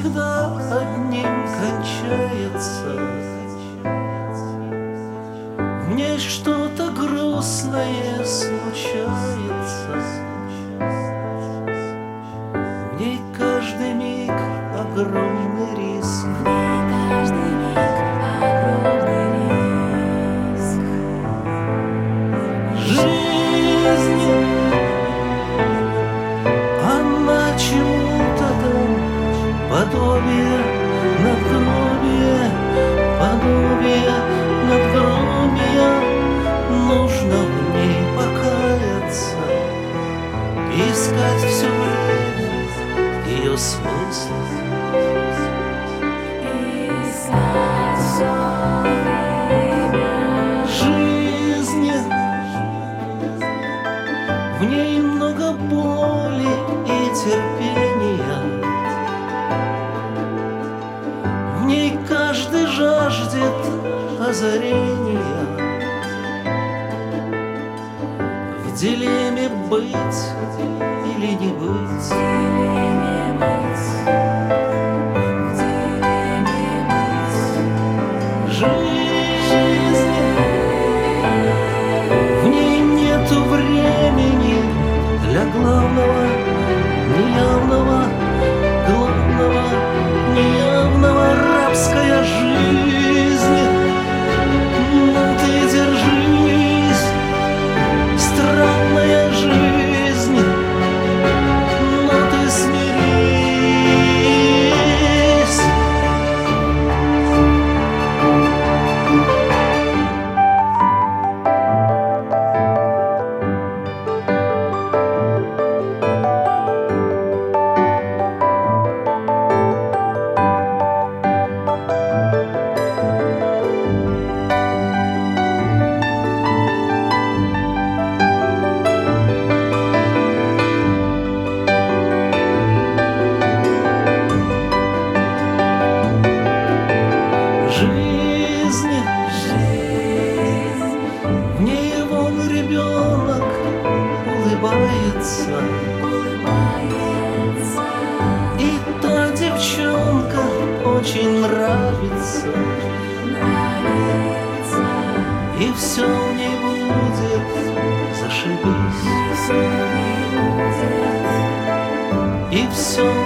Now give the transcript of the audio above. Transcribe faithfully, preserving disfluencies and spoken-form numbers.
всегда одним кончается. В ней что-то грустное случается. В ней каждый миг огромный риск. Каждый миг огромный риск. Жизнь, она чему-то там подобие, надгробие, подобие, надгробие. Нужно в ней покаяться, искать все время ее смысл. Искать всё время. Жизнь, в ней много боли и терпения. В ней каждый жаждет озарения. В дилемме быть или не быть. Дилемме быть. Дилемме быть. Жизнь, в ней нету времени для главного, неявного, главного, неявного. Рабская жизнь, ну ты держись, странная жизнь, но ты смирись. Жизнь, в ней вон ребенок улыбается, Улыбается. и та девчонка очень нравится, Нравится. и все в ней будет зашибись, Всё не будет. и все